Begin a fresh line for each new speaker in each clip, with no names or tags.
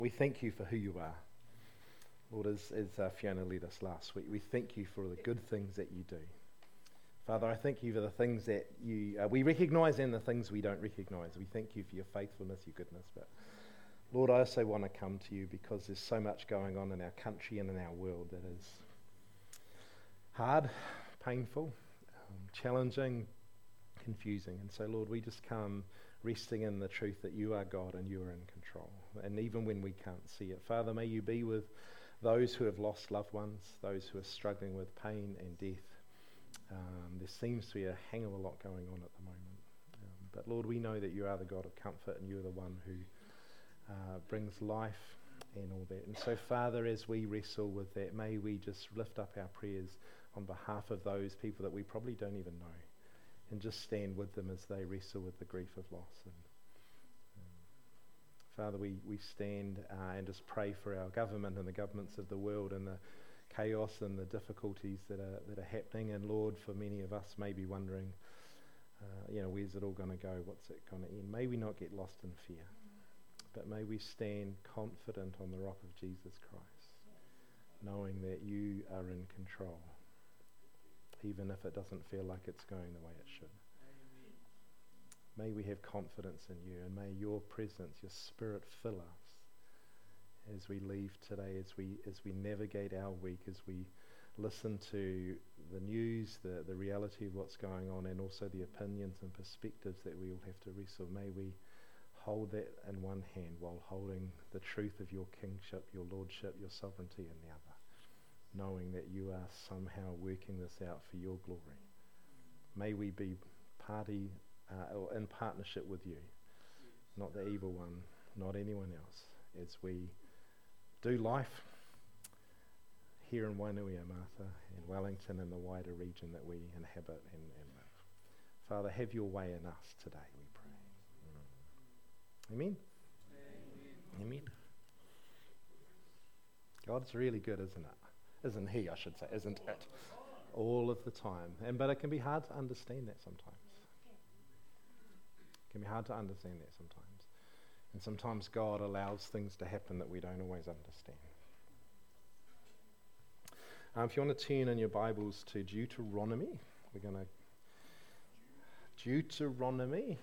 We thank you for who you are. Lord, as Fiona led us last week, we thank you for the good things that you do. Father, I thank you for the things that we recognise and the things we don't recognise. We thank you for your faithfulness, your goodness. But Lord, I also want to come to you because there's so much going on in our country and in our world that is hard, painful, challenging, confusing. And so, Lord, we just come resting in the truth that you are God and you are in control. And even when we can't see it, Father, may you be with those who have lost loved ones, those who are struggling with pain and death. There seems to be a hang of a lot going on at the moment. But Lord, we know that you are the God of comfort and you are the one who brings life and all that. And so, Father, as we wrestle with that, may we just lift up our prayers on behalf of those people that we probably don't even know, and just stand with them as they wrestle with the grief of loss. And Father, we stand and just pray for our government and the governments of the world and the chaos and the difficulties that are happening. And Lord, for many of us may be wondering, where's it all going to go? What's it going to end? May we not get lost in fear, but may we stand confident on the rock of Jesus Christ, knowing that you are in control, even if it doesn't feel like it's going the way it should. May we have confidence in you, and may your presence, your spirit fill us as we leave today, as we navigate our week, as we listen to the news, the reality of what's going on, and also the opinions and perspectives that we all have to wrestle. May we hold that in one hand while holding the truth of your kingship, your lordship, your sovereignty in the other, knowing that you are somehow working this out for your glory. May we be or in partnership with you, not the evil one, not anyone else, as we do life here in Wainuiomata and Wellington and the wider region that we inhabit and live. Father, have your way in us today, we pray. Amen? Amen. God's really good, isn't it? Isn't he, I should say, isn't it? All of the time. But it can be hard to understand that sometimes. It can be hard to understand that sometimes. And sometimes God allows things to happen that we don't always understand. If you want to turn in your Bibles to Deuteronomy, we're going to Deuteronomy,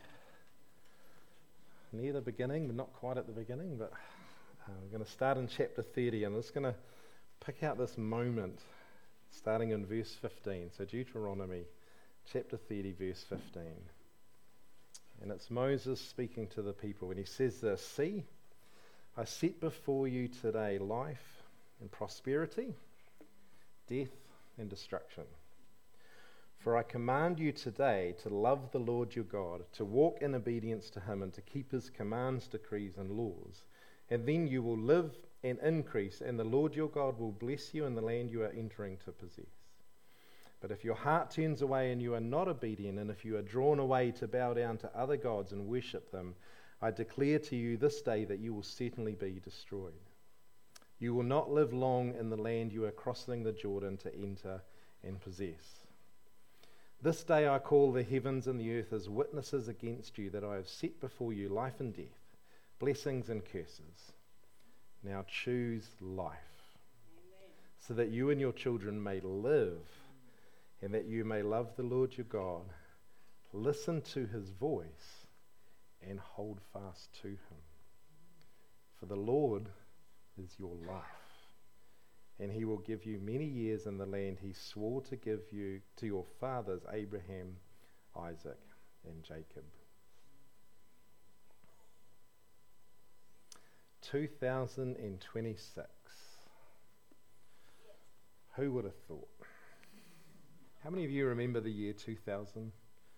near the beginning, but not quite at the beginning, but we're going to start in chapter 30, and I'm just going to pick out this moment starting in verse 15. So Deuteronomy chapter 30, verse 15. And it's Moses speaking to the people, and he says this: "See, I set before you today life and prosperity, death and destruction. For I command you today to love the Lord your God, to walk in obedience to him, and to keep his commands, decrees, and laws. And then you will live and increase, and the Lord your God will bless you in the land you are entering to possess. But if your heart turns away and you are not obedient, and if you are drawn away to bow down to other gods and worship them, I declare to you this day that you will certainly be destroyed. You will not live long in the land you are crossing the Jordan to enter and possess. This day I call the heavens and the earth as witnesses against you that I have set before you life and death, blessings and curses. Now choose life, so that you and your children may live, and that you may love the Lord your God, listen to his voice, and hold fast to him. For the Lord is your life, and he will give you many years in the land he swore to give you to your fathers Abraham, Isaac, and Jacob." 2026. Who would have thought? How many of you remember the year 2000?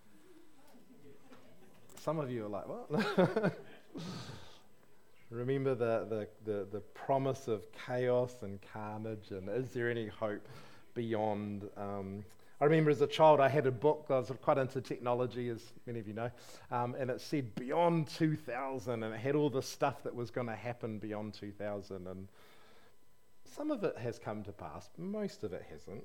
Some of you are like, what? Remember the promise of chaos and carnage, and is there any hope beyond? I remember as a child I had a book. I was quite into technology, as many of you know, and it said beyond 2000, and it had all the stuff that was going to happen beyond 2000, and some of it has come to pass, most of it hasn't.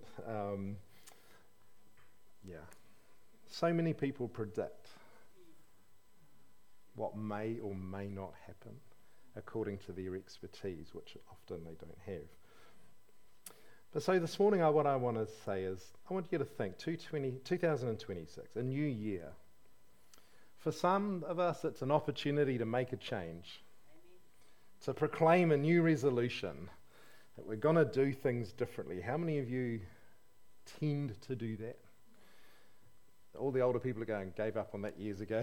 So many people predict what may or may not happen according to their expertise, which often they don't have. But so this morning, what I want to say is, I want you to think, 2026, a new year. For some of us, it's an opportunity to make a change, to proclaim a new resolution, that we're going to do things differently. How many of you tend to do that? All the older people are going, gave up on that years ago.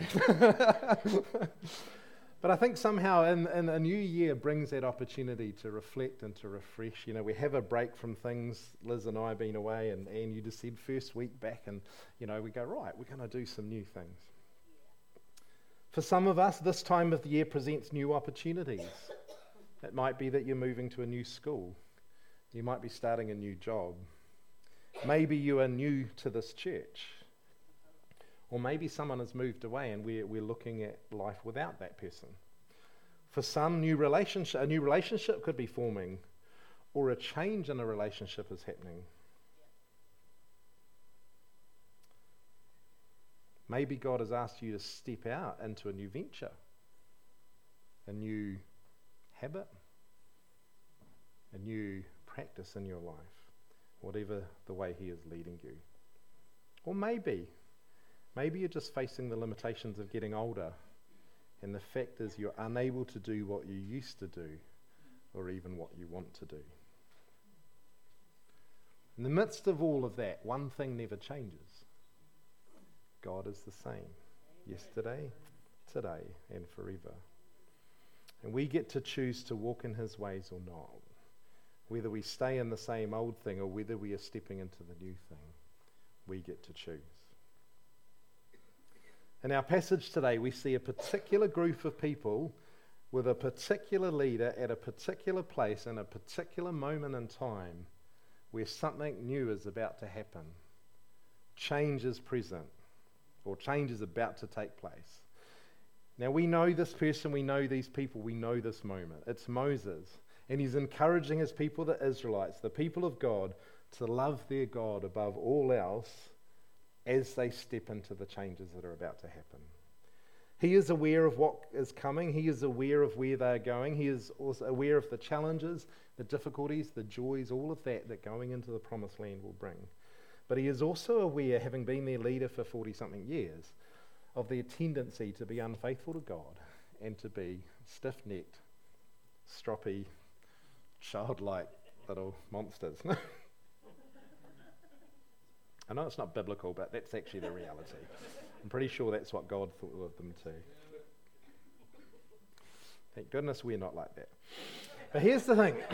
But I think somehow in a new year brings that opportunity to reflect and to refresh. You know, we have a break from things. Liz and I have been away, and you just said first week back, and, you know, we go, right, we're going to do some new things. For some of us, this time of the year presents new opportunities. It might be that you're moving to a new school. You might be starting a new job. Maybe you are new to this church. Or maybe someone has moved away and we're looking at life without that person. For some, a new relationship could be forming, or a change in a relationship is happening. Maybe God has asked you to step out into a new venture, a new habit, a new practice in your life, whatever the way He is leading you. Or maybe you're just facing the limitations of getting older, and the fact is you're unable to do what you used to do, or even what you want to do. In the midst of all of that, one thing never changes. God is the same, yesterday, today, and forever. And we get to choose to walk in His ways or not. Whether we stay in the same old thing or whether we are stepping into the new thing, we get to choose. In our passage today, we see a particular group of people with a particular leader at a particular place in a particular moment in time where something new is about to happen. Change is present, or change is about to take place. Now we know this person, we know these people, we know this moment. It's Moses, and he's encouraging his people, the Israelites, the people of God, to love their God above all else as they step into the changes that are about to happen. He is aware of what is coming. He is aware of where they're going. He is also aware of the challenges, the difficulties, the joys, all of that going into the promised land will bring. But he is also aware, having been their leader for 40-something years, of their tendency to be unfaithful to God and to be stiff-necked, stroppy, childlike little monsters. I know it's not biblical, but that's actually the reality. I'm pretty sure that's what God thought of them too. Thank goodness we're not like that. But here's the thing.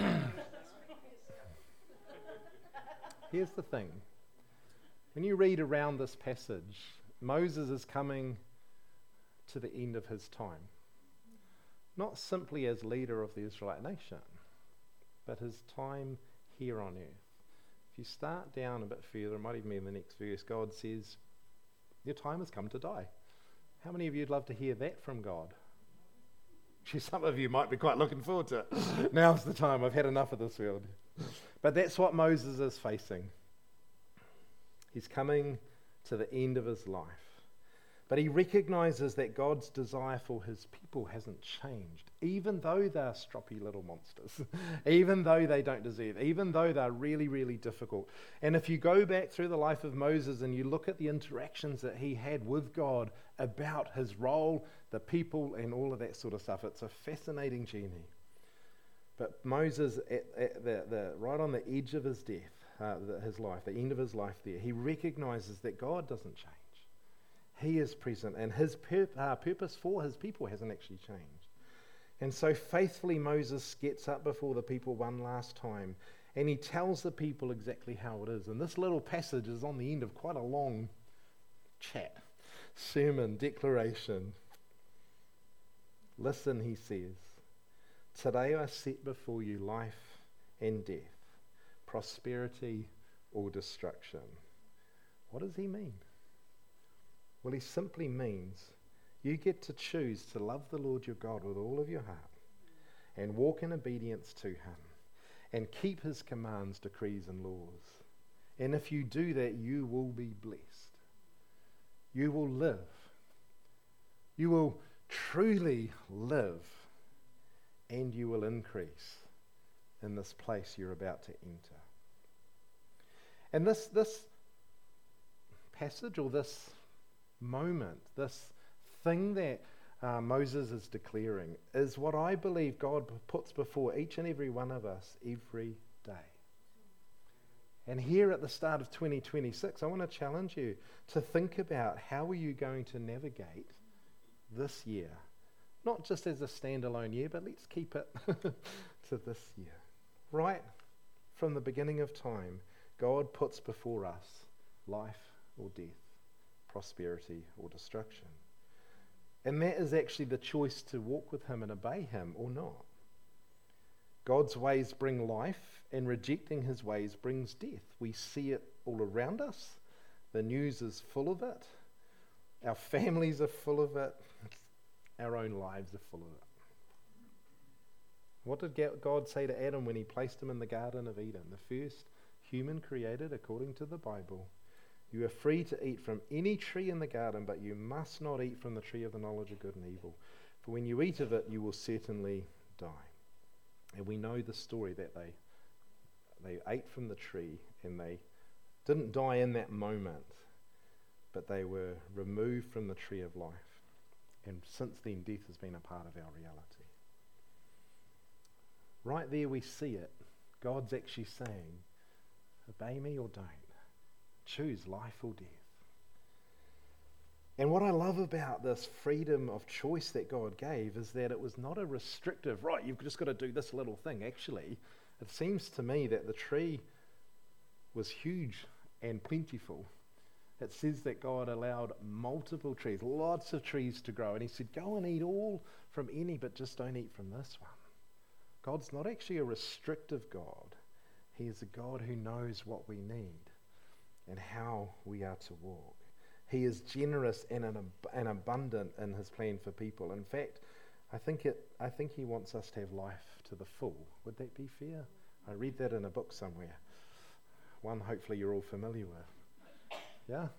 Here's the thing. When you read around this passage, Moses is coming to the end of his time. Not simply as leader of the Israelite nation, but his time here on earth. If you start down a bit further, it might even be in the next verse, God says, your time has come to die. How many of you would love to hear that from God? Actually, some of you might be quite looking forward to it. Now's the time. I've had enough of this world. But that's what Moses is facing. He's coming to the end of his life. But he recognizes that God's desire for his people hasn't changed, even though they're stroppy little monsters, even though they don't deserve, even though they're really, really difficult. And if you go back through the life of Moses and you look at the interactions that he had with God about his role, the people, and all of that sort of stuff, it's a fascinating journey. But Moses, right on the edge of his death, his life, the end of his life there, he recognizes that God doesn't change. He is present, and his purpose for his people hasn't actually changed. And so faithfully Moses gets up before the people one last time, and he tells the people exactly how it is. And this little passage is on the end of quite a long chat, sermon, declaration. Listen, he says, today I set before you life and death, prosperity or destruction. What does he mean? Well, he simply means you get to choose to love the Lord your God with all of your heart and walk in obedience to him and keep his commands, decrees, and laws. And if you do that, you will be blessed. You will live. You will truly live and you will increase in this place you're about to enter. And this passage, or this moment, this thing that Moses is declaring, is what I believe God puts before each and every one of us every day. And here at the start of 2026, I want to challenge you to think about how are you going to navigate this year. Not just as a standalone year, but let's keep it to this year. Right from the beginning of time, God puts before us life or death, prosperity or destruction. And that is actually the choice to walk with him and obey him or not. God's ways bring life, and rejecting his ways brings death. We see it all around us. The news is full of it. Our families are full of it. Our own lives are full of it. What did God say to Adam when he placed him in the Garden of Eden? The first human created according to the Bible. You are free to eat from any tree in the garden, but you must not eat from the tree of the knowledge of good and evil. For when you eat of it, you will certainly die. And we know the story that they ate from the tree, and they didn't die in that moment, but they were removed from the tree of life. And since then, death has been a part of our reality. Right there we see it. God's actually saying, obey me or don't. Choose life or death. And what I love about this freedom of choice that God gave is that it was not a restrictive, right, you've just got to do this little thing. Actually, it seems to me that the tree was huge and plentiful. It says that God allowed multiple trees, lots of trees to grow. And he said, go and eat all from any, but just don't eat from this one. God's not actually a restrictive God. He is a God who knows what we need and how we are to walk. He is generous and abundant in his plan for people. In fact, I think he wants us to have life to the full. Would that be fair? I read that in a book somewhere. One hopefully you're all familiar with. Yeah?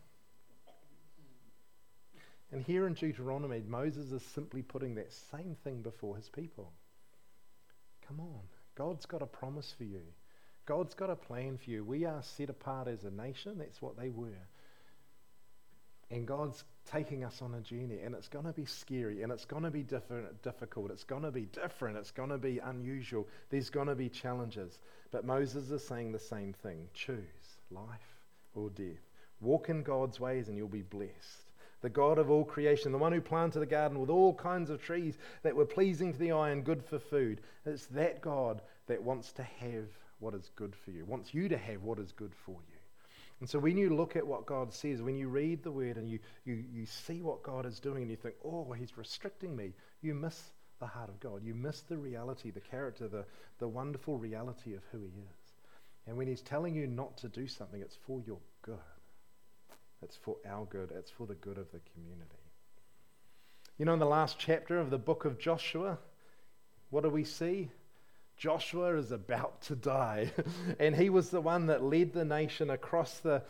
And here in Deuteronomy, Moses is simply putting that same thing before his people. Come on. God's got a promise for you. God's got a plan for you. We are set apart as a nation. That's what they were. And God's taking us on a journey, and it's going to be scary, and it's going to be difficult. It's going to be different. It's going to be unusual. There's going to be challenges. But Moses is saying the same thing. Choose life or death. Walk in God's ways, and you'll be blessed. The God of all creation, the one who planted a garden with all kinds of trees that were pleasing to the eye and good for food. It's that God that wants to have what is good for you, wants you to have what is good for you. And so when you look at what God says, when you read the word and you see what God is doing and you think, oh, he's restricting me, you miss the heart of God. You miss the reality, the character, the wonderful reality of who he is. And when he's telling you not to do something, it's for your good. It's for our good. It's for the good of the community. You know, in the last chapter of the book of Joshua, what do we see? Joshua is about to die. And he was the one that led the nation across the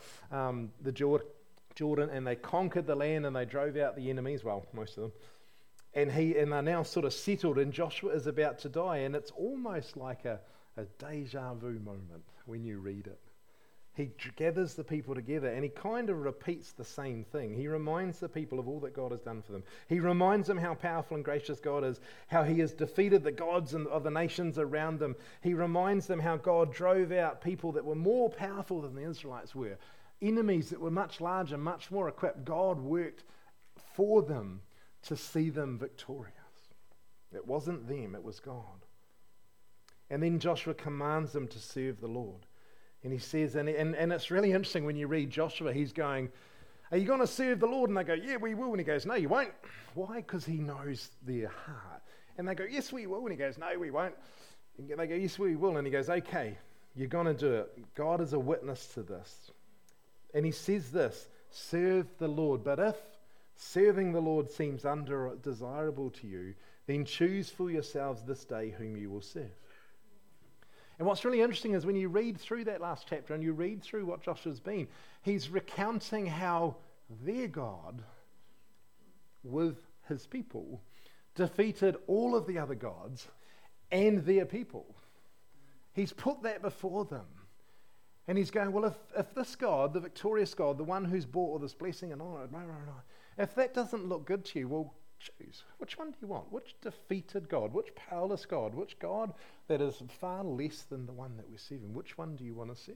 Jordan, and they conquered the land and they drove out the enemies, well, most of them. And they're now sort of settled, and Joshua is about to die. And it's almost like a deja vu moment when you read it. He gathers the people together and he kind of repeats the same thing. He reminds the people of all that God has done for them. He reminds them how powerful and gracious God is, how he has defeated the gods of the nations around them. He reminds them how God drove out people that were more powerful than the Israelites were. Enemies that were much larger, much more equipped. God worked for them to see them victorious. It wasn't them, it was God. And then Joshua commands them to serve the Lord. And he says, and it's really interesting when you read Joshua, he's going, are you going to serve the Lord? And they go, yeah, we will. And he goes, no, you won't. Why? Because he knows their heart. And they go, yes, we will. And he goes, no, we won't. And they go, yes, we will. And he goes, okay, you're going to do it. God is a witness to this. And he says this, serve the Lord. But if serving the Lord seems undesirable to you, then choose for yourselves this day whom you will serve. And what's really interesting is when you read through that last chapter and you read through what Joshua's been, he's recounting how their God, with his people, defeated all of the other gods and their people. He's put that before them. And he's going, well, if this God, the victorious God, the one who's brought all this blessing and honor, if that doesn't look good to you, well, choose. Which one do you want? Which defeated God? Which powerless God? Which God that is far less than the one that we're serving? Which one do you want to serve?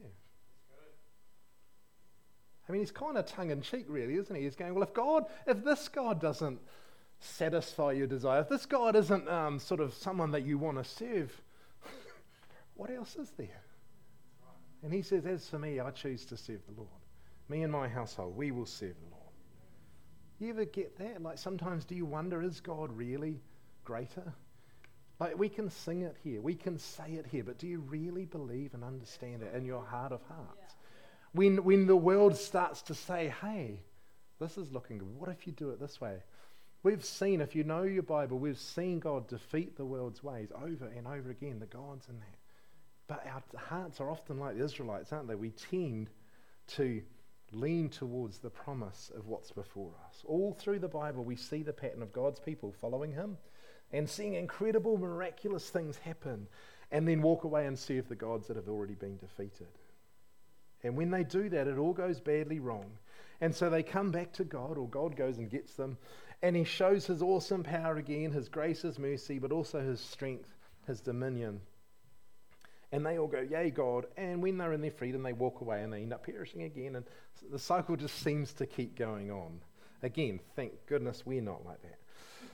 I mean, he's kind of tongue-in-cheek, really, isn't he? He's going, well, if this God doesn't satisfy your desire, if this God isn't sort of someone that you want to serve, what else is there? And he says, as for me, I choose to serve the Lord. Me and my household, we will serve the Lord. You ever get that? Like sometimes do you wonder, is God really greater? Like we can sing it here, we can say it here, but do you really believe and understand it in your heart of hearts? When the world starts to say, hey, this is looking good, what if you do it this way? We've seen, if you know your Bible, we've seen God defeat the world's ways over and over again, the gods in that. But our hearts are often like the Israelites, aren't they? We tend to lean towards the promise of what's before us. All through the Bible, we see the pattern of God's people following him and seeing incredible, miraculous things happen and then walk away and serve the gods that have already been defeated. And when they do that, it all goes badly wrong. And so they come back to God, or God goes and gets them, and he shows his awesome power again, his grace, his mercy, but also his strength, his dominion. And they all go, yay, God. And when they're in their freedom, they walk away and they end up perishing again. And the cycle just seems to keep going on. Again, thank goodness we're not like that.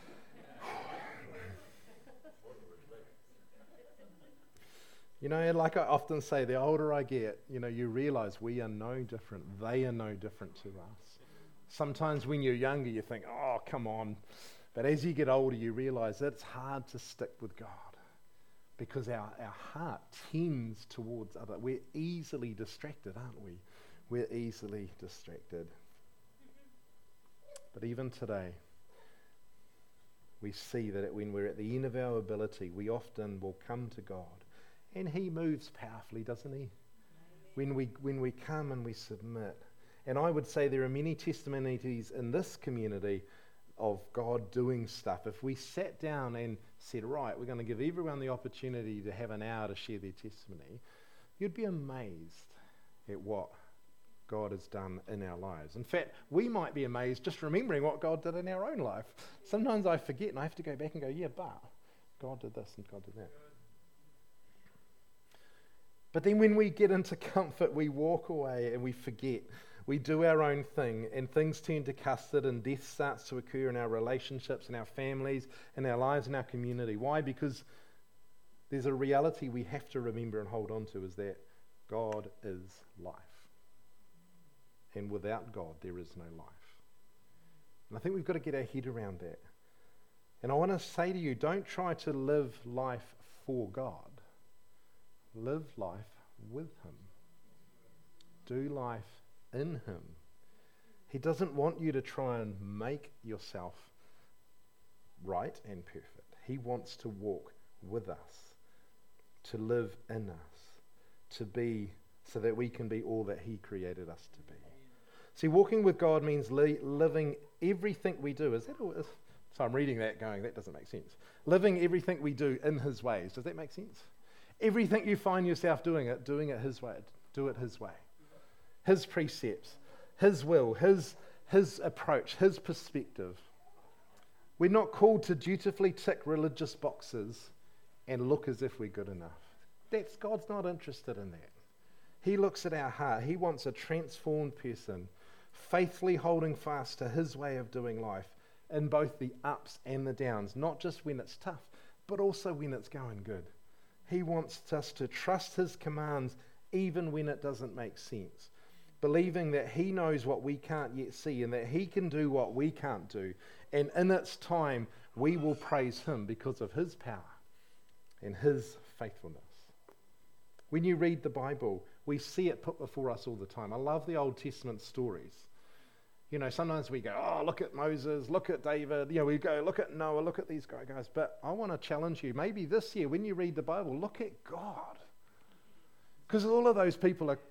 You know, like I often say, the older I get, you realize we are no different. They are no different to us. Sometimes when you're younger, you think, oh, come on. But as you get older, you realize that it's hard to stick with God. Because our heart tends towards other. We're easily distracted, aren't we? We're easily distracted. But even today, we see that when we're at the end of our ability, we often will come to God. And he moves powerfully, doesn't he? When we come and we submit. And I would say there are many testimonies in this community of God doing stuff. If we sat down and said, right, we're going to give everyone the opportunity to have an hour to share their testimony, you'd be amazed at what God has done in our lives. In fact, we might be amazed just remembering what God did in our own life. Sometimes I forget and I have to go back and go, yeah, but God did this and God did that. But then when we get into comfort, we walk away and we forget. We do our own thing and things turn to custard and death starts to occur in our relationships, in our families, in our lives, in our community. Why? Because there's a reality we have to remember and hold on to, is that God is life. And without God, there is no life. And I think we've got to get our head around that. And I want to say to you, don't try to live life for God. Live life with him. Do life in him. He doesn't want you to try and make yourself right and perfect. He wants to walk with us, to live in us, to be, so that we can be all that he created us to be. See, walking with God means living everything we do. So I'm reading that going, that doesn't make sense. Living everything we do in his ways. Does that make sense? Everything you find yourself doing it his way. Do it his way. His precepts, his will, his approach, his perspective. We're not called to dutifully tick religious boxes and look as if we're good enough. God's not interested in that. He looks at our heart. He wants a transformed person, faithfully holding fast to his way of doing life in both the ups and the downs, not just when it's tough, but also when it's going good. He wants us to trust his commands even when it doesn't make sense, believing that he knows what we can't yet see and that he can do what we can't do. And in its time, we will praise him because of his power and his faithfulness. When you read the Bible, we see it put before us all the time. I love the Old Testament stories. Sometimes we go, oh, look at Moses, look at David. We go, look at Noah, look at these guys. But I want to challenge you, maybe this year when you read the Bible, look at God. Because all of those people are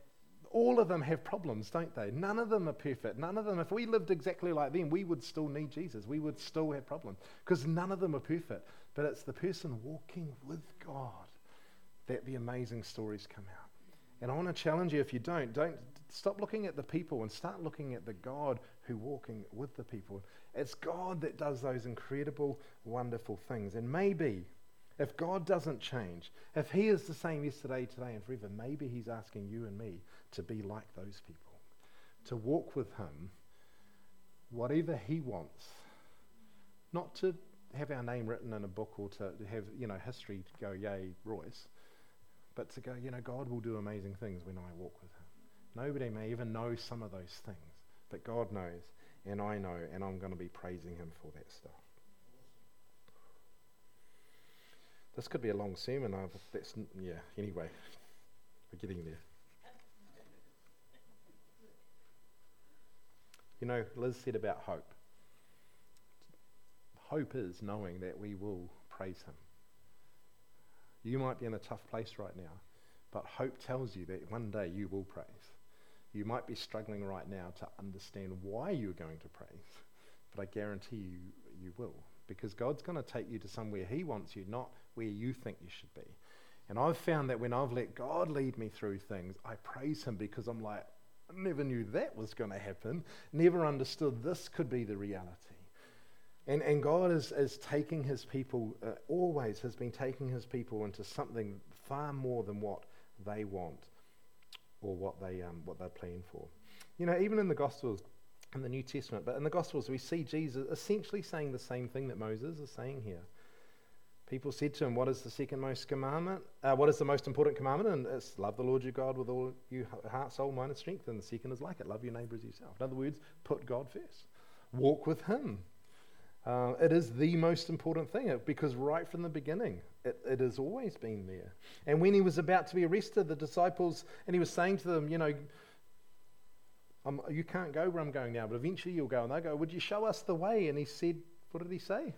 All of them have problems, don't they? None of them are perfect. None of them, if we lived exactly like them, we would still need Jesus. We would still have problems because none of them are perfect. But it's the person walking with God that the amazing stories come out. And I want to challenge you, if you don't stop looking at the people and start looking at the God who walking with the people. It's God that does those incredible, wonderful things. And maybe if God doesn't change, if he is the same yesterday, today, and forever, maybe he's asking you and me to be like those people, to walk with him, whatever he wants, not to have our name written in a book or to have, history to go, yay, Royce, but to go, God will do amazing things when I walk with him. Nobody may even know some of those things, but God knows, and I know, and I'm going to be praising him for that stuff. This could be a long sermon. Anyway, we're getting there. Liz said about hope. Hope is knowing that we will praise him. You might be in a tough place right now, but hope tells you that one day you will praise. You might be struggling right now to understand why you're going to praise, but I guarantee you will, because God's going to take you to somewhere he wants you, not where you think you should be. And I've found that when I've let God lead me through things, I praise him because I'm like, I never knew that was going to happen, never understood this could be the reality. And God is taking his people, always has been taking his people into something far more than what they want or what they're planning for. Even in the Gospels, in the New Testament, but in the Gospels we see Jesus essentially saying the same thing that Moses is saying here. People said to him, what is the second most commandment? What is the most important commandment? And it's love the Lord your God with all your heart, soul, mind, and strength. And the second is like it, love your neighbour as yourself. In other words, put God first. Walk with him. It is the most important thing because right from the beginning, it has always been there. And when he was about to be arrested, the disciples, and he was saying to them, you can't go where I'm going now, but eventually you'll go. And they go, would you show us the way? And he said, what did he say?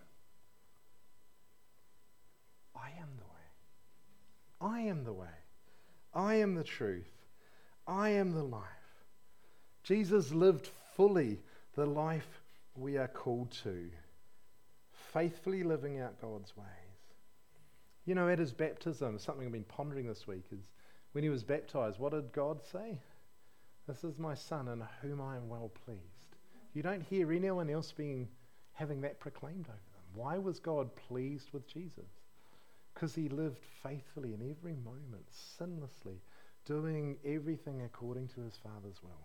I am the way. I am the way. I am the truth. I am the life. Jesus lived fully the life we are called to, faithfully living out God's ways. At his baptism, something I've been pondering this week is when he was baptized, what did God say? This is my son in whom I am well pleased. You don't hear anyone else having that proclaimed over them. Why was God pleased with Jesus? Because he lived faithfully in every moment, sinlessly, doing everything according to his Father's will.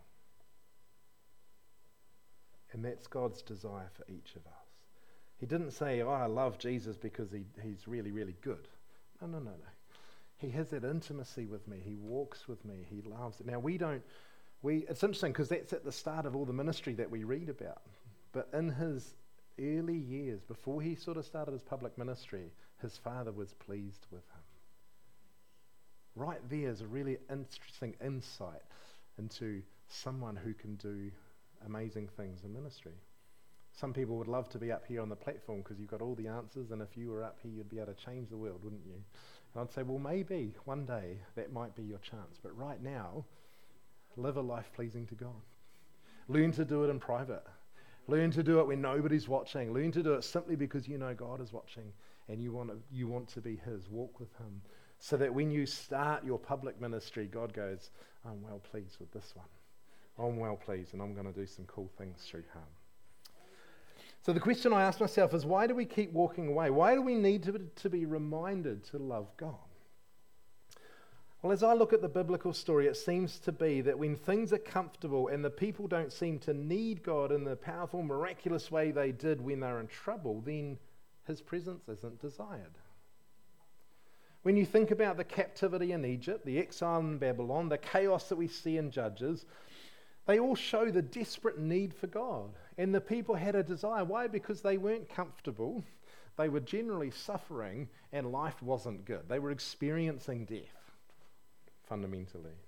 And that's God's desire for each of us. He didn't say, I love Jesus because he's really, really good. No. He has that intimacy with me. He walks with me. He loves it. Now, it's interesting because that's at the start of all the ministry that we read about. But in his early years, before he sort of started his public ministry, his Father was pleased with him. Right there is a really interesting insight into someone who can do amazing things in ministry. Some people would love to be up here on the platform because you've got all the answers, and if you were up here, you'd be able to change the world, wouldn't you? And I'd say, well, maybe one day that might be your chance. But right now, live a life pleasing to God. Learn to do it in private. Learn to do it when nobody's watching. Learn to do it simply because you know God is watching and you want to be his. Walk with him so that when you start your public ministry, God goes, I'm well pleased with this one. I'm well pleased and I'm going to do some cool things through him. So the question I ask myself is, why do we keep walking away? Why do we need to be reminded to love God? Well, as I look at the biblical story, it seems to be that when things are comfortable and the people don't seem to need God in the powerful, miraculous way they did when they're in trouble, then his presence isn't desired. When you think about the captivity in Egypt, the exile in Babylon, the chaos that we see in Judges, they all show the desperate need for God. And the people had a desire. Why? Because they weren't comfortable. They were generally suffering and life wasn't good. They were experiencing death, fundamentally.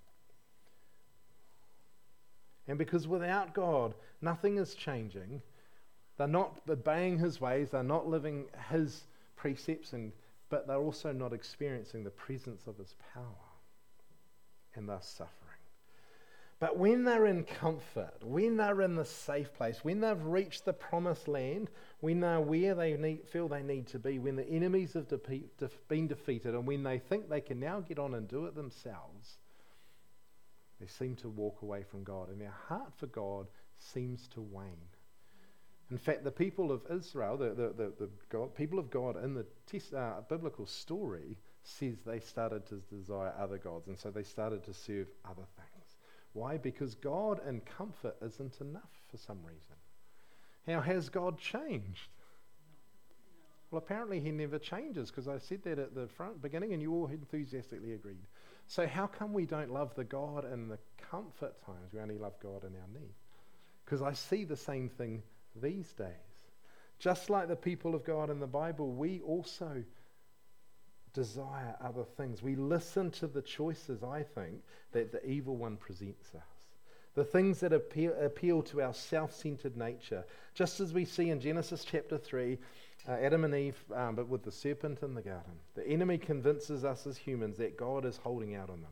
And because without God, nothing is changing. They're not obeying his ways. They're not living his precepts, but they're also not experiencing the presence of his power. And thus suffering. But when they're in comfort, when they're in the safe place, when they've reached the promised land, when they're where feel they need to be, when the enemies have been defeated, and when they think they can now get on and do it themselves, they seem to walk away from God, and their heart for God seems to wane. In fact, the people of Israel, the people of God in the biblical story, says they started to desire other gods, and so they started to serve other things. Why? Because God in comfort isn't enough for some reason. How has God changed? Well, apparently he never changes, because I said that at the beginning and you all enthusiastically agreed. So how come we don't love the God in the comfort times? We only love God in our need. Because I see the same thing these days. Just like the people of God in the Bible, we also desire other things. We listen to the choices, I think, that the evil one presents us. The things that appeal to our self-centered nature. Just as we see in Genesis chapter 3, Adam and Eve, but with the serpent in the garden. The enemy convinces us as humans that God is holding out on them.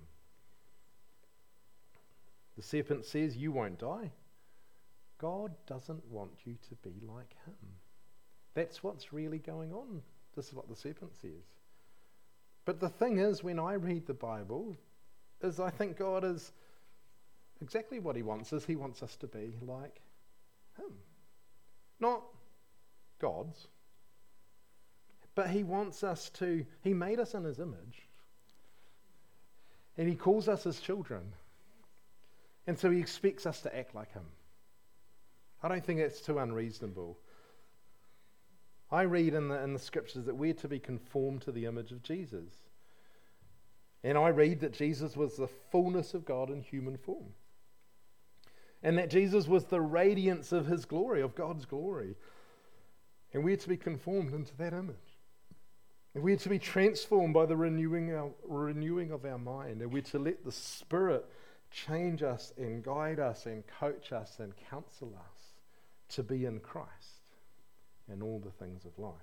The serpent says, you won't die. God doesn't want you to be like him. That's what's really going on. This is what the serpent says. But the thing is, when I read the Bible, is I think God is exactly what he wants, is he wants us to be like him. Not gods, but he wants us to, he made us in his image. And he calls us his children. And so he expects us to act like him. I don't think that's too unreasonable. I read in the scriptures that we're to be conformed to the image of Jesus. And I read that Jesus was the fullness of God in human form. And that Jesus was the radiance of his glory, of God's glory. And we're to be conformed into that image. And we're to be transformed by the renewing of our mind. And we're to let the Spirit change us and guide us and coach us and counsel us to be in Christ and all the things of life.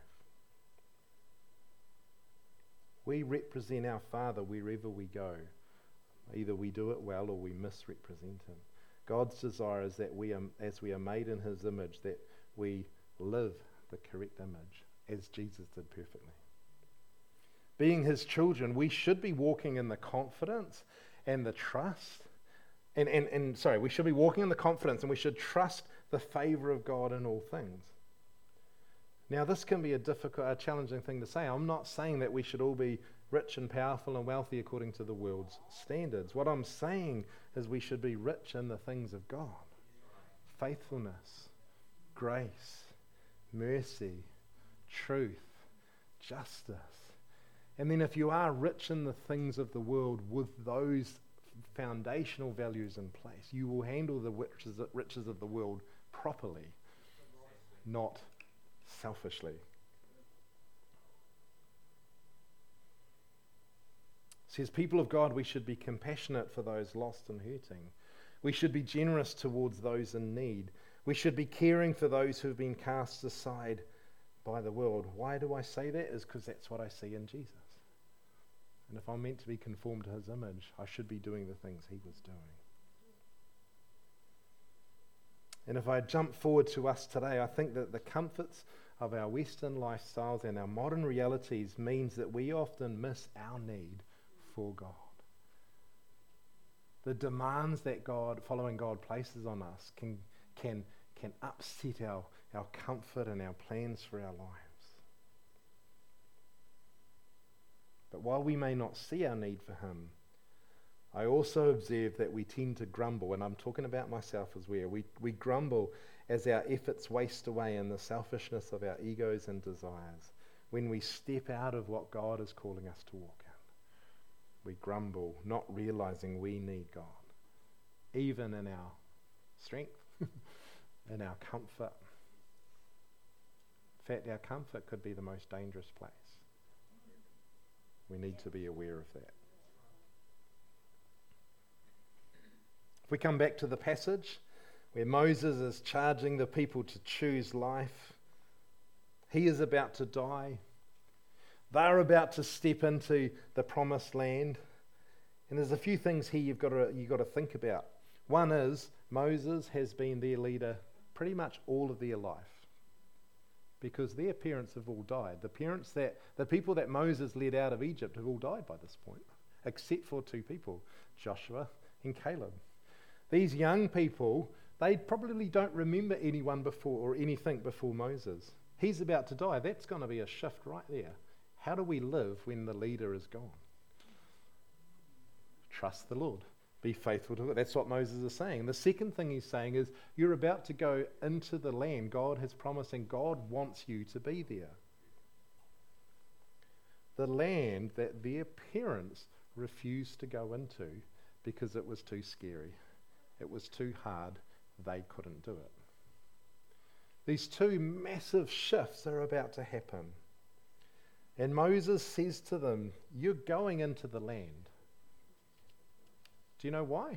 We represent our Father wherever we go. Either we do it well or we misrepresent him. God's desire is that as we are made in his image, that we live the correct image, as Jesus did perfectly. Being his children, we should be walking in the confidence and the trust. We should be walking in the confidence and we should trust the favor of God in all things. Now, this can be a challenging thing to say. I'm not saying that we should all be rich and powerful and wealthy according to the world's standards. What I'm saying is we should be rich in the things of God. Faithfulness, grace, mercy, truth, justice. And then if you are rich in the things of the world with those foundational values in place, you will handle the riches of the world properly, not selfishly. It says, people of God, we should be compassionate for those lost and hurting. We should be generous towards those in need. We should be caring for those who have been cast aside by the world. Why do I say that? Is because that's what I see in Jesus. And if I'm meant to be conformed to his image, I should be doing the things he was doing. And if I jump forward to us today, I think that the comforts of our Western lifestyles and our modern realities means that we often miss our need for God. The demands that following God places on us can upset our comfort and our plans for our lives. But while we may not see our need for him, I also observe that we tend to grumble, and I'm talking about myself as well. We grumble as our efforts waste away in the selfishness of our egos and desires. When we step out of what God is calling us to walk in, we grumble, not realizing we need God, even in our strength, in our comfort. In fact, our comfort could be the most dangerous place. We need to be aware of that. If we come back to the passage where Moses is charging the people to choose life, he is about to die. They're about to step into the promised land. And there's a few things here you've got to think about. One is Moses has been their leader pretty much all of their life, because their parents have all died. The people that Moses led out of Egypt have all died by this point, except for two people, Joshua and Caleb. These young people, they probably don't remember anyone before or anything before Moses. He's about to die. That's going to be a shift right there. How do we live when the leader is gone? Trust the Lord. Be faithful to it. That's what Moses is saying. The second thing he's saying is, you're about to go into the land God has promised, and God wants you to be there. The land that their parents refused to go into because it was too scary. It was too hard. They couldn't do it. These two massive shifts are about to happen. And Moses says to them, you're going into the land. Do you know why?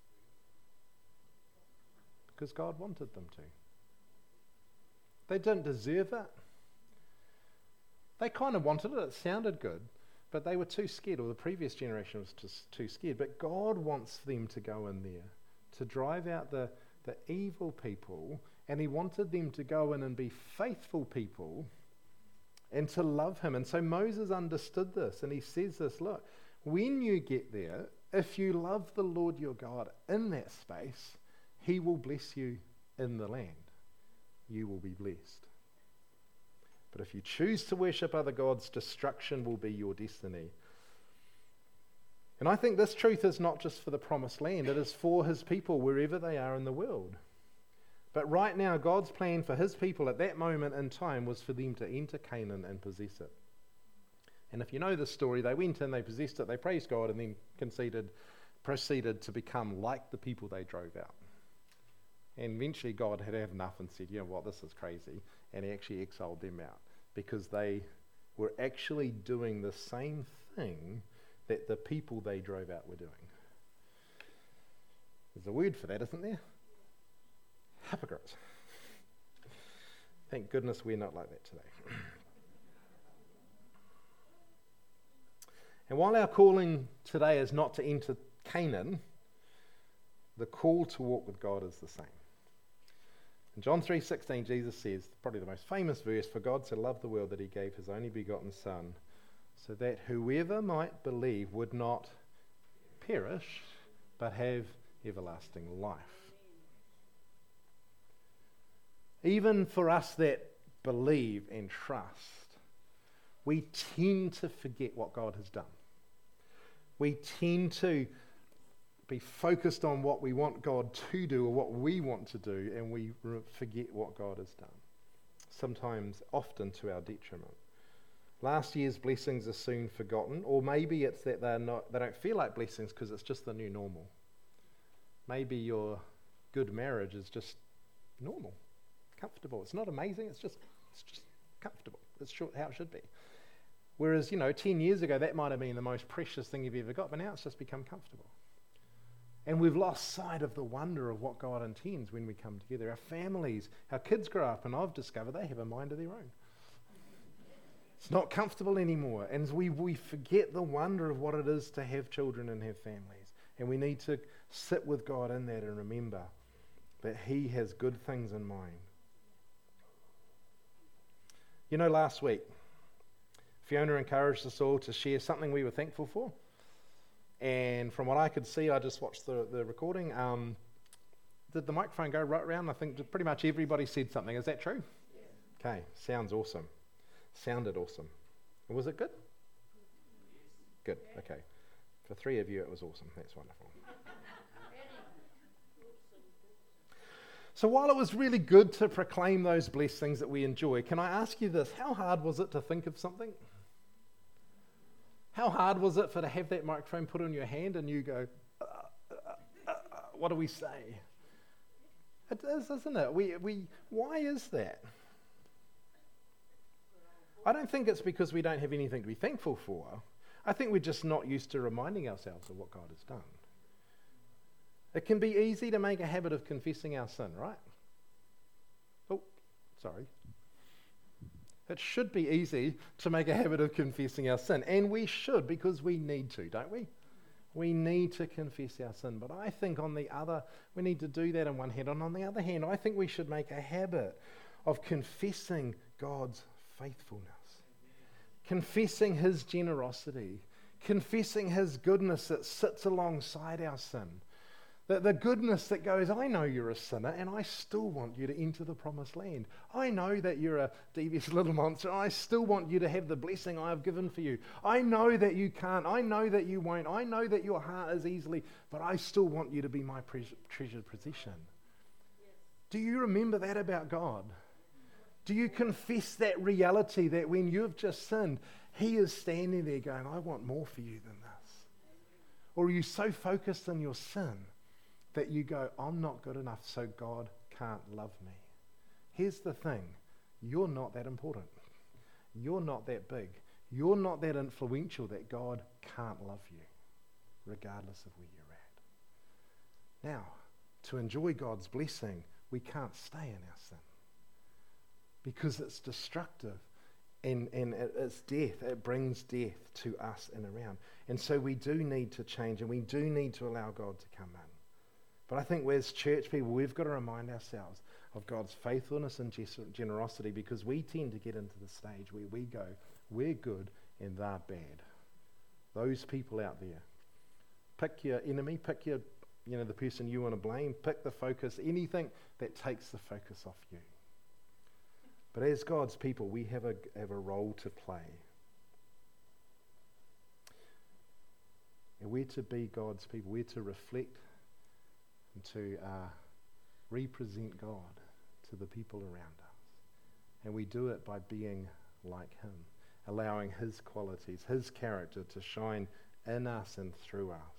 Because God wanted them to. They didn't deserve it. They kind of wanted it. It sounded good. But they were too scared, or the previous generation was just too scared. But God wants them to go in there, to drive out the evil people, and he wanted them to go in and be faithful people and to love him. And so Moses understood this, and he says this, look, when you get there, if you love the Lord your God in that space, he will bless you in the land. You will be blessed. But if you choose to worship other gods, destruction will be your destiny. And I think this truth is not just for the promised land, it is for his people wherever they are in the world. But right now, God's plan for his people at that moment in time was for them to enter Canaan and possess it. And if you know this story, they went in, they possessed it, they praised God, and then proceeded to become like the people they drove out. And eventually God had enough and said, you know what, this is crazy. And he actually exiled them out because they were actually doing the same thing that the people they drove out were doing. There's a word for that, isn't there? Hypocrites. Thank goodness we're not like that today. And while our calling today is not to enter Canaan, the call to walk with God is the same. In John 3:16, Jesus says, probably the most famous verse, for God so loved the world that he gave his only begotten Son, so that whoever might believe would not perish, but have everlasting life. Even for us that believe and trust, we tend to forget what God has done. We tend to be focused on what we want God to do or what we want to do, and we forget what God has done. Sometimes, often to our detriment. Last year's blessings are soon forgotten, or maybe it's that they don't feel like blessings because it's just the new normal. Maybe your good marriage is just normal, comfortable. It's not amazing, it's just comfortable. It's how it should be. Whereas, 10 years ago, that might have been the most precious thing you've ever got, but now it's just become comfortable. And we've lost sight of the wonder of what God intends when we come together. Our families, our kids grow up, and I've discovered they have a mind of their own. It's not comfortable anymore. And we forget the wonder of what it is to have children and have families. And we need to sit with God in that and remember that he has good things in mind. Last week, Fiona encouraged us all to share something we were thankful for. And from what I could see, I just watched the recording. Did the microphone go right around? I think pretty much everybody said something. Is that true? Yeah. Okay, sounds awesome. Sounded awesome. Was it good? Good, okay. For 3 of you, it was awesome. That's wonderful. So while it was really good to proclaim those blessings that we enjoy, can I ask you this? How hard was it to think of something? How hard was it to have that microphone put on your hand and you go, what do we say? It is, isn't it? Why is that? I don't think it's because we don't have anything to be thankful for. I think we're just not used to reminding ourselves of what God has done. It can be easy to make a habit of confessing our sin, right? Oh, sorry. It should be easy to make a habit of confessing our sin, and we should, because we need to, don't we? We need to confess our sin. But I think we need to do that on one hand. And on the other hand, I think we should make a habit of confessing God's faithfulness, confessing his generosity, confessing his goodness that sits alongside our sin. The goodness that goes, I know you're a sinner and I still want you to enter the promised land. I know that you're a devious little monster. I still want you to have the blessing I have given for you. I know that you can't. I know that you won't. I know that your heart is easily, but I still want you to be my treasured possession. Yes. Do you remember that about God? Do you confess that reality that when you've just sinned, he is standing there going, I want more for you than this? Or are you so focused on your sin that you go, I'm not good enough, so God can't love me? Here's the thing. You're not that important. You're not that big. You're not that influential that God can't love you, regardless of where you're at. Now, to enjoy God's blessing, we can't stay in our sin because it's destructive and it's death. It brings death to us and around. And so we do need to change and we do need to allow God to come in. But I think as church people, we've got to remind ourselves of God's faithfulness and generosity, because we tend to get into the stage where we go, we're good and they're bad. Those people out there. Pick your enemy, pick your, the person you want to blame, pick the focus, anything that takes the focus off you. But as God's people, we have a role to play. And we're to be God's people. We're to reflect and to represent God to the people around us. And we do it by being like him, allowing his qualities, his character to shine in us and through us.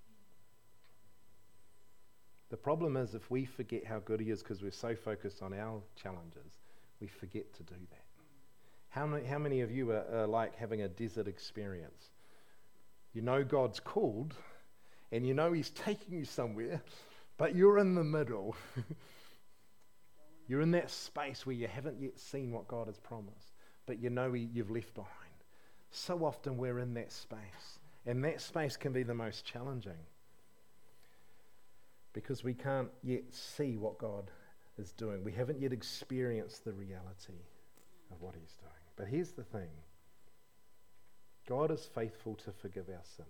The problem is if we forget how good he is because we're so focused on our challenges, we forget to do that. How many of you are like having a desert experience? You know God's called, and you know he's taking you somewhere, but you're in the middle. You're in that space where you haven't yet seen what God has promised, but you know you've left behind. So often we're in that space, and that space can be the most challenging because we can't yet see what God is doing. We haven't yet experienced the reality of what he's doing. But here's the thing. God is faithful to forgive our sin.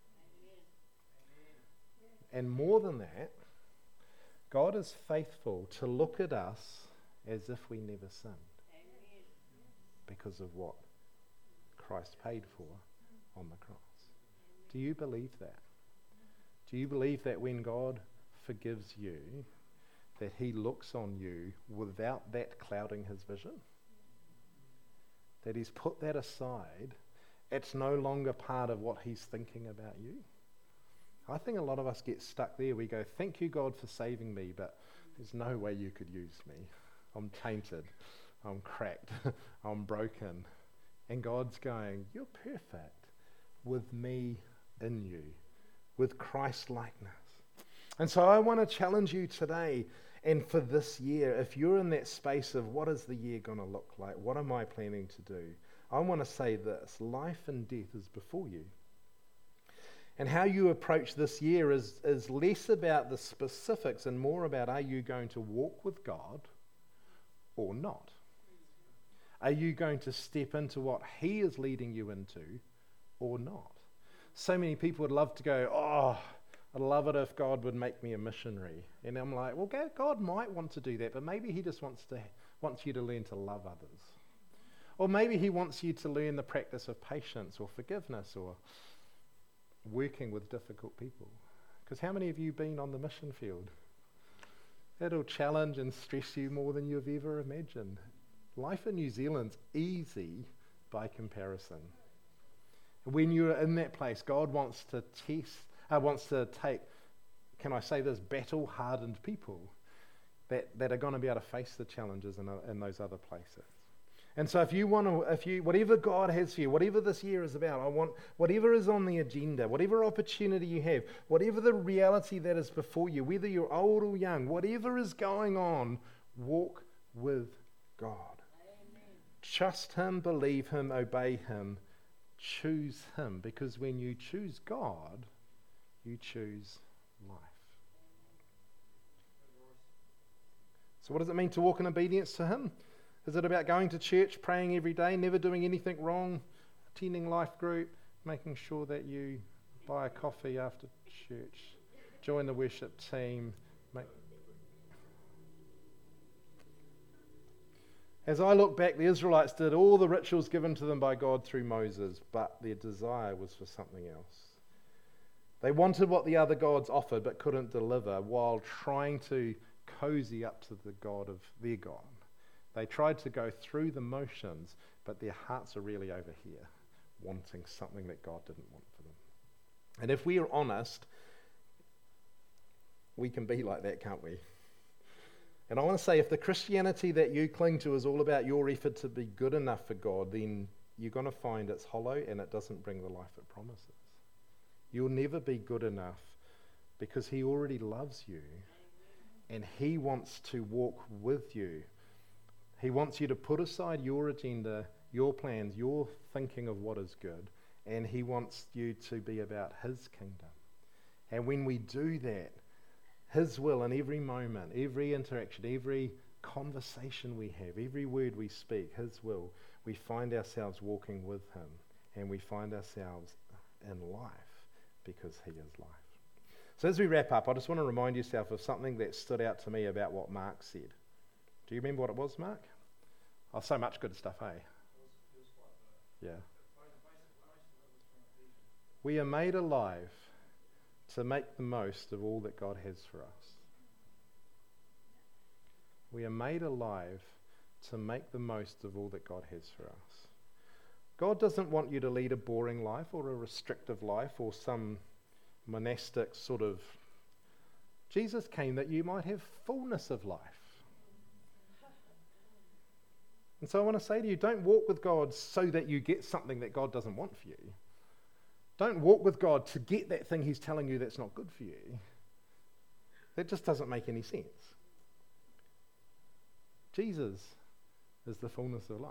And more than that, God is faithful to look at us as if we never sinned because of what Christ paid for on the cross. Do you believe that? Do you believe that when God forgives you, that he looks on you without that clouding his vision? That he's put that aside. It's no longer part of what he's thinking about you. I think a lot of us get stuck there. We go, thank you, God, for saving me, but there's no way you could use me. I'm tainted. I'm cracked. I'm broken. And God's going, you're perfect with me in you, with Christ-likeness. And so I want to challenge you today and for this year, if you're in that space of what is the year going to look like? What am I planning to do? I want to say this, life and death is before you. And how you approach this year is less about the specifics and more about, are you going to walk with God or not? Are you going to step into what he is leading you into or not? So many people would love to go, oh, I'd love it if God would make me a missionary. And I'm like, well, God might want to do that, but maybe he just wants you to learn to love others. Or maybe he wants you to learn the practice of patience or forgiveness or working with difficult people. Because how many of you have been on the mission field? That'll challenge and stress you more than you've ever imagined. Life in New Zealand's easy by comparison. When you're in that place, God wants to take, can I say this, battle-hardened people that are going to be able to face the challenges in those other places. And so whatever God has for you, whatever this year is about, whatever is on the agenda, whatever opportunity you have, whatever the reality that is before you, whether you're old or young, whatever is going on, walk with God. Amen. Trust him, believe him, obey him, choose him. Because when you choose God, You choose life. So what does it mean to walk in obedience to him? Is it about going to church, praying every day, never doing anything wrong, attending life group, making sure that you buy a coffee after church, join the worship team? As I look back, the Israelites did all the rituals given to them by God through Moses, but their desire was for something else. They wanted what the other gods offered but couldn't deliver, while trying to cozy up to the God of their God. They tried to go through the motions, but their hearts are really over here, wanting something that God didn't want for them. And if we are honest, we can be like that, can't we? And I want to say, if the Christianity that you cling to is all about your effort to be good enough for God, then you're going to find it's hollow and it doesn't bring the life it promises. You'll never be good enough because he already loves you and he wants to walk with you. He wants you to put aside your agenda, your plans, your thinking of what is good, and he wants you to be about his kingdom. And when we do that, his will in every moment, every interaction, every conversation we have, every word we speak, his will, we find ourselves walking with him and we find ourselves in life because he is life. So as we wrap up, I just want to remind yourself of something that stood out to me about what Mark said. Do you remember what it was, Mark? Oh, so much good stuff, eh? Yeah. We are made alive to make the most of all that God has for us. We are made alive to make the most of all that God has for us. God doesn't want you to lead a boring life or a restrictive life or some monastic sort of... Jesus came that you might have fullness of life. And so I want to say to you, don't walk with God so that you get something that God doesn't want for you. Don't walk with God to get that thing he's telling you that's not good for you. That just doesn't make any sense. Jesus is the fullness of life.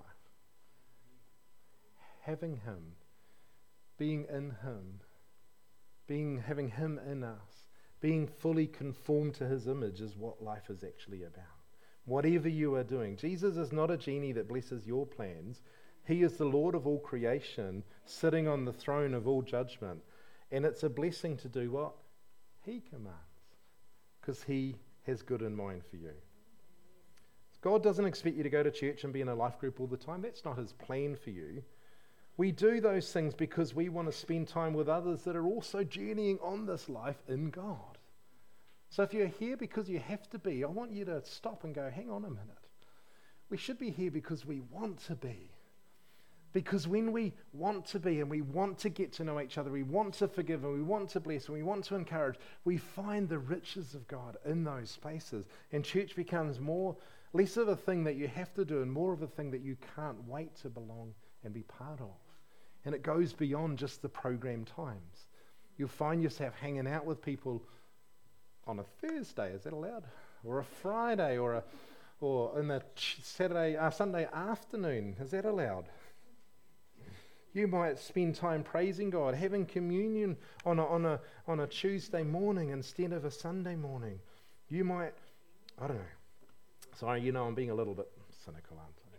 Having him, being in him, having him in us, being fully conformed to his image is what life is actually about. Whatever you are doing, Jesus is not a genie that blesses your plans. He is the Lord of all creation, sitting on the throne of all judgment. And it's a blessing to do what he commands, because he has good in mind for you. God doesn't expect you to go to church and be in a life group all the time. That's not his plan for you. We do those things because we want to spend time with others that are also journeying on this life in God. So if you're here because you have to be, I want you to stop and go, hang on a minute. We should be here because we want to be. Because when we want to be and we want to get to know each other, we want to forgive and we want to bless and we want to encourage, we find the riches of God in those spaces. And church becomes less of a thing that you have to do and more of a thing that you can't wait to belong and be part of. And it goes beyond just the program times. You'll find yourself hanging out with people on a Thursday, is that allowed? Or a Friday, or in the Sunday afternoon, is that allowed? You might spend time praising God, having communion on a Tuesday morning instead of a Sunday morning. You might, I don't know. Sorry, I'm being a little bit cynical, aren't I?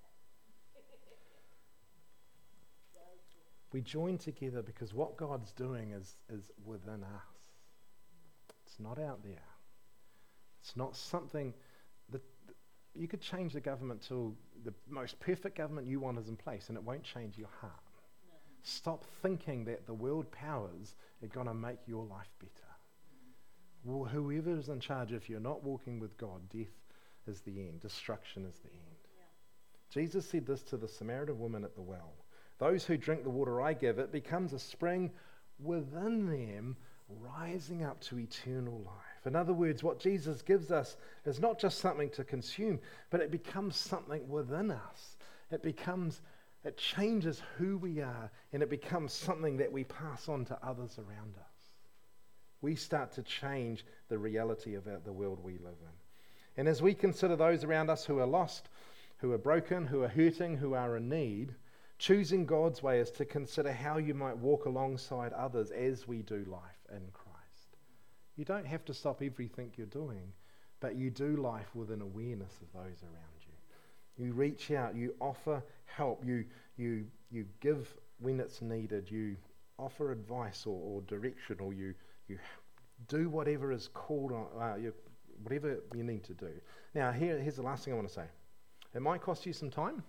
We join together because what God's doing is within us. It's not out there. It's not something that you could change the government to the most perfect government you want is in place and it won't change your heart. No. Stop thinking that the world powers are going to make your life better. Well, whoever is in charge, if you're not walking with God, death is the end. Destruction is the end. Yeah. Jesus said this to the Samaritan woman at the well. Those who drink the water I give, it becomes a spring within them, rising up to eternal life. In other words, what Jesus gives us is not just something to consume, but it becomes something within us. It changes who we are, and it becomes something that we pass on to others around us. We start to change the reality of the world we live in. And as we consider those around us who are lost, who are broken, who are hurting, who are in need, Choosing God's way is to consider how you might walk alongside others as we do life in Christ. You don't have to stop everything you're doing, but you do life with an awareness of those around you. You reach out, you offer help, you give when it's needed, you offer advice or direction, or you do whatever is called on, whatever you need to do. Now, here's the last thing I want to say. It might cost you some time,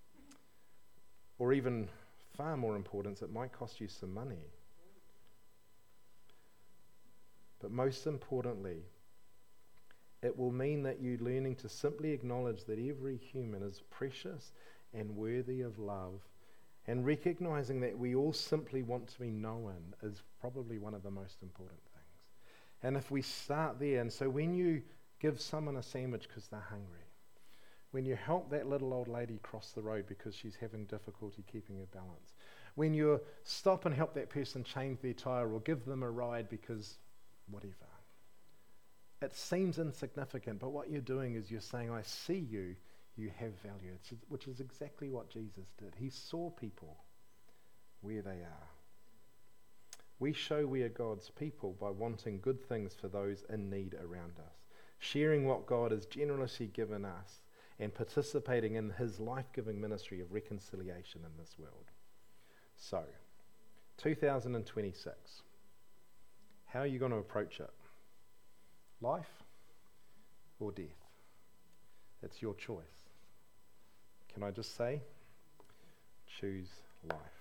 or even far more important, it might cost you some money. But most importantly, it will mean that you're learning to simply acknowledge that every human is precious and worthy of love, and recognizing that we all simply want to be known is probably one of the most important things. And if we start there, and so when you give someone a sandwich because they're hungry, when you help that little old lady cross the road because she's having difficulty keeping her balance, when you stop and help that person change their tire or give them a ride because whatever, it seems insignificant, but what you're doing is you're saying, I see you, you have value, which is exactly what Jesus did. He saw people where they are. We show we are God's people by wanting good things for those in need around us, sharing what God has generously given us, and participating in his life-giving ministry of reconciliation in this world. So, 2026, how are you going to approach it? Life or death? It's your choice. Can I just say, choose life.